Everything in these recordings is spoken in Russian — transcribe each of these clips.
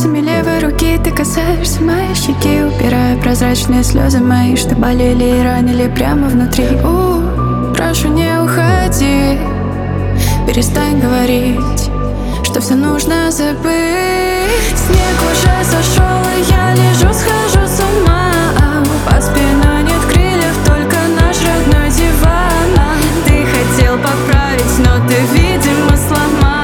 пальцами левой руки ты касаешься моей щеки, убирая прозрачные слезы мои, что болели и ранили прямо внутри. Прошу, не уходи, перестань говорить, что все нужно забыть. Снег уже сошел, и я лежу, схожу с ума. Под спиной нет крыльев, только наш родной диван. Ты хотел поправить, но ты, видимо, сломал.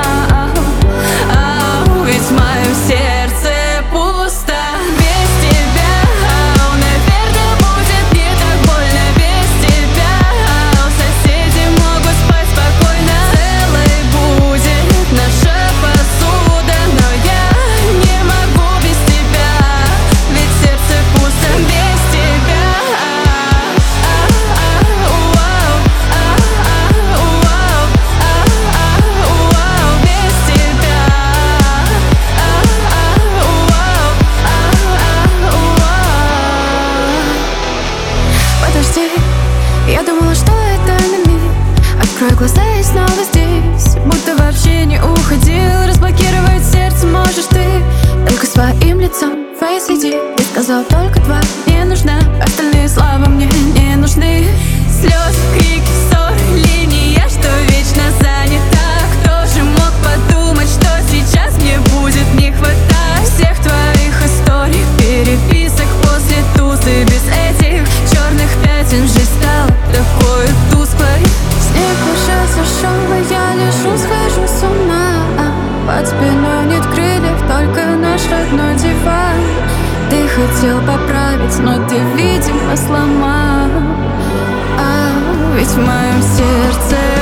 Ведь в моем сердце пусто без тебя. Наверное, будет не так больно без тебя. Соседи могут спать спокойно, целой будет наша посуда. Но я не могу без тебя, ведь сердце пусто без тебя. Без тебя. Подожди, я думала, что это на миг. Открой глаза и снова здесь, будто вообще не уходил. Разблокировать сердце можешь ты только своим лицом. Face ID, ты сказал только два. Не нужна, остальные слова мне не нужны. Слезы, крики, ссоры, линия, что вечно занята. Кто же мог подумать, что сейчас мне будет не хватать всех твоих историй, переписок после тузы. Без этих черных пятен жизнь стала такой тусклой. Снег уже сошел, и я лежу, схожу с ума. Под спиной нет крыльев, только наш родной диван. Ты хотел поправить, но ты, видимо, сломал. Ведь в моем сердце